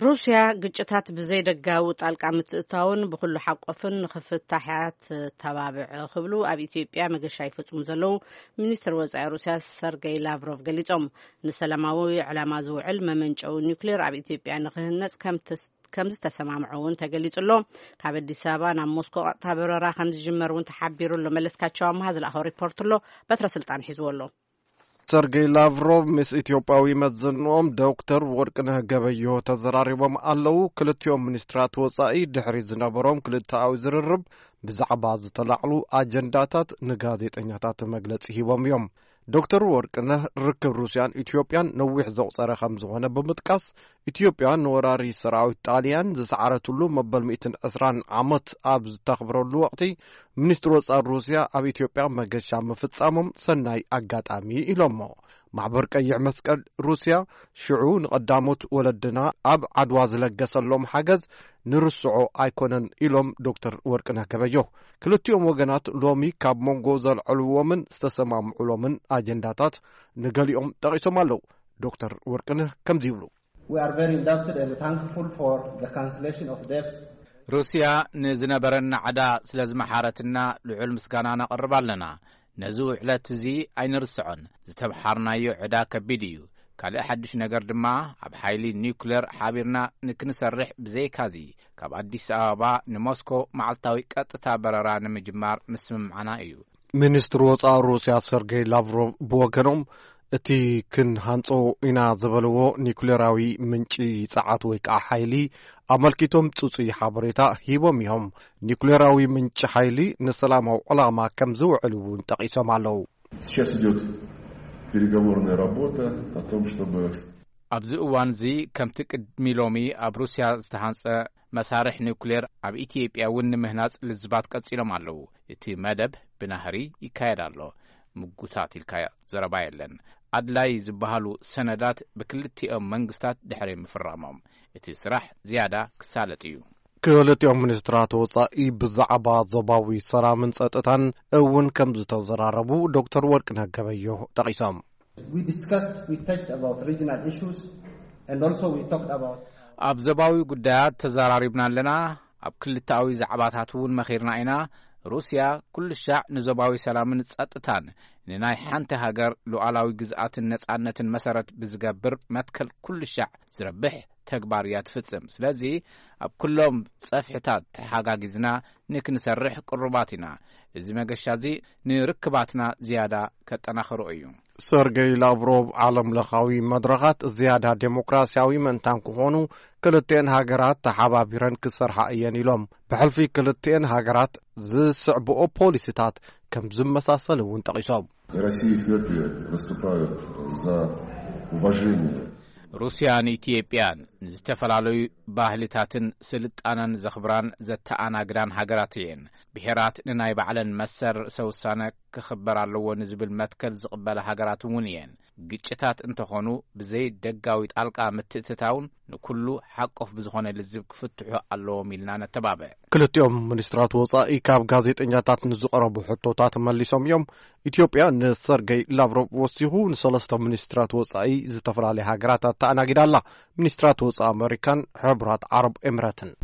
روسيا ግጭታት ብዘይደጋው ጣልቃ ምትእታውን ብኩሉ ሓቆፍን ንኽፍታሕያት ተባብዕ ክብሉ ኣብ ኢትዮጵያ መገሻ ይፈጽሙ ዘለው ሚኒስትር ወጻኢ ሩስያ ሰርጌይ ላቭሮቭ ገሊጾም ንሰላማዊ ዕላማ ዝውዕል መመንጨዊ ኒውክሌር ኣብ ኢትዮጵያ ንኽህነጽ ከም ዝተሰማምዑውን ተገሊጹሎ ካብ አዲስ አበባ ናብ ሞስኮ ቀጥታ በረራ ከም ዝጅመር እውን ተሓቢሩሎ መለስካቸው ኣምሃ ዝለኣኸው ሪፖርት ኣሎ በትረ ስልጣን ሒዝዎሎ ሰርጌይ ላቭሮቭ ምስ ኢትዮጵያዊ መዘንኦም ዶክተር ወርቅነህ ገበየሁ ተዘራሪቦም ኣለው ክልቲኦም ሚኒስትራት ወጻኢ ድሕሪ ዝነበሮም ክልተኣዊ ዝርርብ ብዛዕባ ዝተላዕሉ ኣጀንዳታት ንጋዜጠኛታት መግለጺ ሂቦም እዮም ዶክተር ወርቅነህ ርክብ ሩስያን ኢትዮጵያን ነዊሕ ዘቁፀረ ከም ዝኾነ ብምጥቃስ ኢትዮጵያ ንወራሪ ሰራዊት ጣልያን ዝሰዓረትሉ መበል 120 ዓመት ኣብ ዝተኽብረሉ ወቅቲ ሚኒስትር ወጻኢ ሩስያ ኣብ ኢትዮጵያ መገሻ ምፍጻሞም ሰናይ ኣጋጣሚ ኢሎሞ ማሕበር ቀይሕ መስቀል ሩስያ ሽዑ ንቀዳሞት ወለድና ኣብ ዓድዋ ዝለገሰሎም ሓገዝ ንርስዖ ኣይኮነን ኢሎም ዶክተር ወርቅነህ ገበየሁ ክልቲኦም ወገናት ሎሚ ካብ ሞንጎ ዘልዕልዎምን ዝተሰማምዑሎምን ኣጀንዳታት ንገሊኦም ጠቂሶም ኣለው ዶክተር ወርቅነህ ከምዚ ይብሉ We are very indebted and thankful for the cancellation of debts ሩስያ ንዝነበረና ዓዳ ስለዝመሓረትና ልዑል ምስጋና ነቕርብ ኣለና ነዚ ውዕለት እዚ ኣይንርስዖን ዝተምሓርናዮ ዕዳ ከቢድ እዩ ካልእ ሓድሽ ነገር ድማ ኣብ ሓይሊ ኒውክሌር ሓቢርና ንክንሰርሕ ብዘይካዚ ካብ አዲስ አበባ ንሞስኮ መዓልታዊ ቀጥታ በረራ ንምጅማር ምስምምዓና እዩ ሚኒስትር ወጻኢ ሩስያ ሰርጌይ ላቭሮቭ ብወገኖም እቲ ክንሃንጾ ኢና ዝበልዎ ኒውክሌራዊ ምንጪ ጸዓት ወይ ከዓ ሓይሊ ኣመልኪቶም ጽጹይ ሓበሬታ ሂቦም እዮም ኒውክሌራዊ ምንጪ ሓይሊ ንሰላማዊ ዕላማ ከም ዝውዕል እውን ጠቂሶም ኣለው Сейчас идет переговорная работа о том, чтобы ኣብዚ እዋን እዚ ከምቲ ቅድሚ ሎሚ ኣብ ሩስያ ዝተሃንጸ መሳርሕ ኒውክሌር ኣብ ኢትዮጵያ እውን ንምህናጽ ልዝባት ቀጺሎም ኣለው እቲ መደብ ብናህሪ ይካየድ ኣሎ ምጉታት ኢልካ ዘረባ የለን ኣድላይ ዝበሃሉ ሰነዳት ብክልቲኦም መንግስታት ድሕሪ ምፍራሞም እቲ ስራሕ ዝያዳ ክሳለጥ እዩ ክልቲኦም ሚኒስትራት ወጻኢ ብዛዕባ ዞባዊ ሰላምን ጸጥታን እውን ከም ዝተዘራረቡ ዶክተር ወርቅነህ ገበየሁ ጠቂሶም we touched about regional issues and also we talked about ኣብ ዞባዊ ጉዳያት ተዘራሪብና ኣለና ኣብ ክልታዊ ዛዕባታት እውን መኺርና ኢና ሩስያ ኩሉ ሻዕ ንዞባዊ ሰላምን ጸጥታን ንናይ ሓንቲ ሃገር ሉዓላዊ ግዝኣትን ነጻነትን መሰረት ብዝገብር መትከል ኩሉ ሻዕ ዝረብሕ ተግባር እያ ትፍጽም ስለዚ ኣብ ኩሎም ጸፍሕታት ተሓጋጊዝና ንክንሰርሕ ቁርባት ኢና እዚ መገሻ እዚ ንርክባትና ዝያዳ ከጠናኽሮ እዩ ሰርጌይ ላቭሮቭ ዓለም ለኻዊ መድረኻት ዝያዳ ዴሞክራሲያዊ መንታን ክኾኑ ክልቲአን ሃገራት ተሓባቢረን ክሰርሓ እየን ኢሎም ብሕልፊ ክልቲአን ሃገራት ዝስዕብኦ ፖሊሲታት ከም ዝመሳሰል እውን ጠቂሶም Россия и Эфиопия выступают за уважение ሩስያን ኢትዮጵያን ዝተፈላለዩ ባህልታትን ስልጣነን ዘኽብራን ዘተኣናግዳን ሃገራት እየን ብሄራት ንናይ ባዕለን መሰር ሰውሳነ ክኽበር ኣለዎ ንዝብል መትከል ዝቕበለ ሃገራት እውን እየን ግጭታት እንተኾኑ ብዘይ ደጋዊ ጣልቃ ምትእትታውን ንኩሉ ሓቆፍ ብዝኾነ ልዝብ ክፍትሑ ኣለዎም ኢልና ነተባብዕ ክልቲኦም ሚኒስትራት ወጻኢ ካብ ጋዜጠኛታት ንዝቐረቡ ሕቶታት መሊሶም እዮም ኢትዮጵያ ንሰርጌይ ላቭሮቭ ወሲኹ ንሰለስተ ሚኒስትራት ወጻኢ ዝተፈላለዩ ሃገራት ተኣናጊዳላ ሚኒስትራት ወጻኢ ኣሜሪካን ሕብራት ዓረብ ኤምሬትን